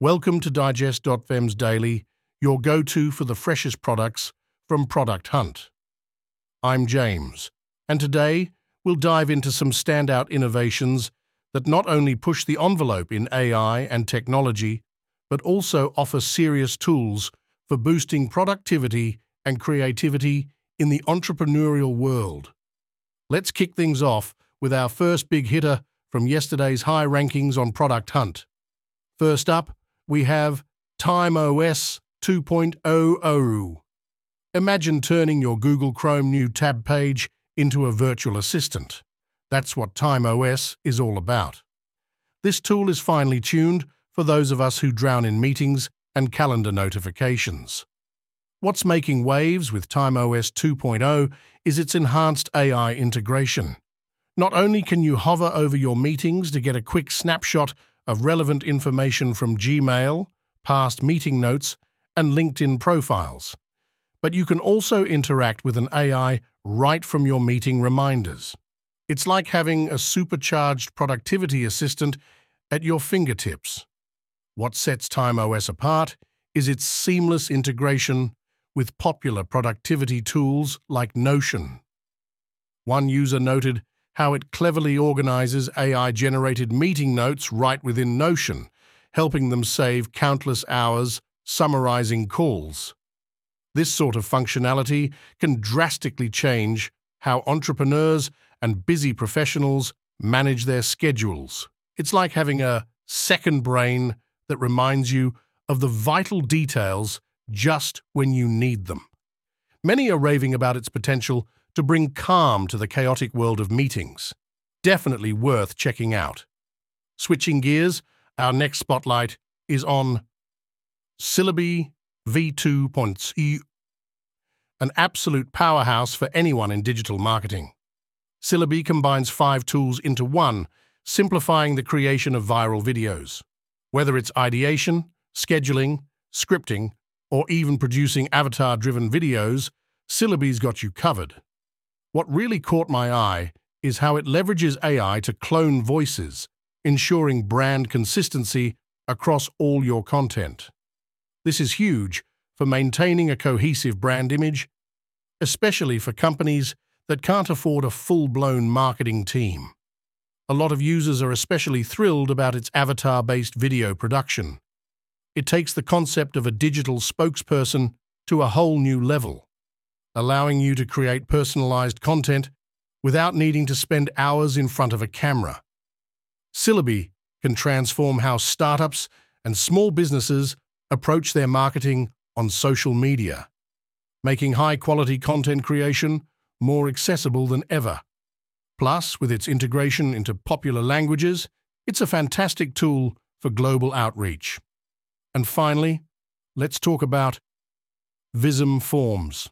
Welcome to Digest.fem's Daily, your go-to for the freshest products from Product Hunt. I'm James, and today we'll dive into some standout innovations that not only push the envelope in AI and technology, but also offer serious tools for boosting productivity and creativity in the entrepreneurial world. Let's kick things off with our first big hitter from yesterday's high rankings on Product Hunt. First up, we have TimeOS 2.0. Imagine turning your Google Chrome new tab page into a virtual assistant. That's what TimeOS is all about. This tool is finely tuned for those of us who drown in meetings and calendar notifications. What's making waves with TimeOS 2.0 is its enhanced AI integration. Not only can you hover over your meetings to get a quick snapshot of relevant information from Gmail, past meeting notes, and LinkedIn profiles, but you can also interact with an AI right from your meeting reminders. It's like having a supercharged productivity assistant at your fingertips. What sets TimeOS apart is its seamless integration with popular productivity tools like Notion. One user noted how it cleverly organizes AI-generated meeting notes right within Notion, helping them save countless hours summarizing calls. This sort of functionality can drastically change how entrepreneurs and busy professionals manage their schedules. It's like having a second brain that reminds you of the vital details just when you need them. Many are raving about its potential to bring calm to the chaotic world of meetings. Definitely worth checking out. Switching gears, our next spotlight is on Sillaby V2.0, an absolute powerhouse for anyone in digital marketing. Sillaby combines 5 tools into one, simplifying the creation of viral videos. Whether it's ideation, scheduling, scripting, or even producing avatar-driven videos, Sillaby's got you covered. What really caught my eye is how it leverages AI to clone voices, ensuring brand consistency across all your content. This is huge for maintaining a cohesive brand image, especially for companies that can't afford a full-blown marketing team. A lot of users are especially thrilled about its avatar-based video production. It takes the concept of a digital spokesperson to a whole new level, allowing you to create personalized content without needing to spend hours in front of a camera. Sillaby can transform how startups and small businesses approach their marketing on social media, making high-quality content creation more accessible than ever. Plus, with its integration into popular languages, it's a fantastic tool for global outreach. And finally, let's talk about Visum Forms,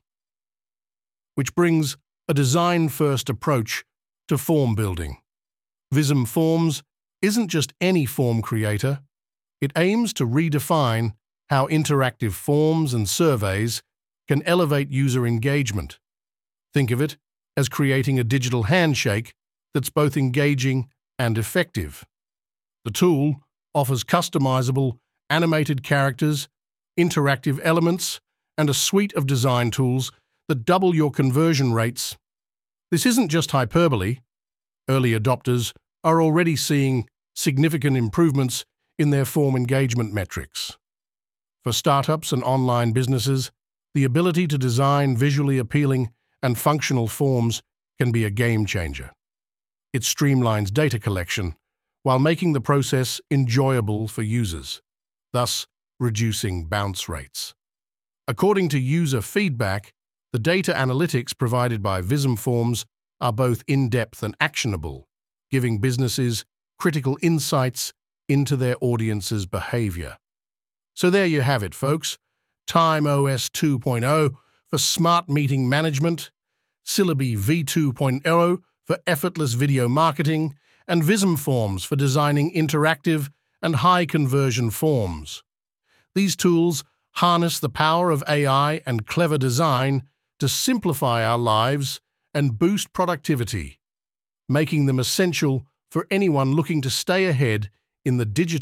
which brings a design-first approach to form building. Visum Forms isn't just any form creator. It aims to redefine how interactive forms and surveys can elevate user engagement. Think of it as creating a digital handshake that's both engaging and effective. The tool offers customizable animated characters, interactive elements, and a suite of design tools that double your conversion rates. This isn't just hyperbole. Early adopters are already seeing significant improvements in their form engagement metrics. For startups and online businesses, the ability to design visually appealing and functional forms can be a game changer. It streamlines data collection while making the process enjoyable for users, thus reducing bounce rates. According to user feedback, the data analytics provided by Visum Forms are both in-depth and actionable, giving businesses critical insights into their audience's behavior. So there you have it, folks. TimeOS 2.0 for smart meeting management, Sillaby V2.0 for effortless video marketing, and Visum Forms for designing interactive and high-conversion forms. These tools harness the power of AI and clever design to simplify our lives and boost productivity, making them essential for anyone looking to stay ahead in the digital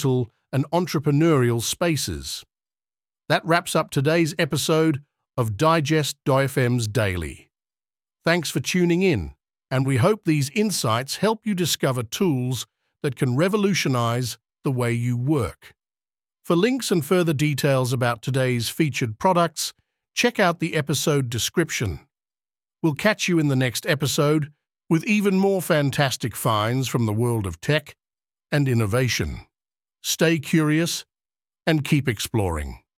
and entrepreneurial spaces. That wraps up today's episode of Digest.fm's Daily. Thanks for tuning in, and we hope these insights help you discover tools that can revolutionize the way you work. For links and further details about today's featured products, check out the episode description. We'll catch you in the next episode with even more fantastic finds from the world of tech and innovation. Stay curious and keep exploring.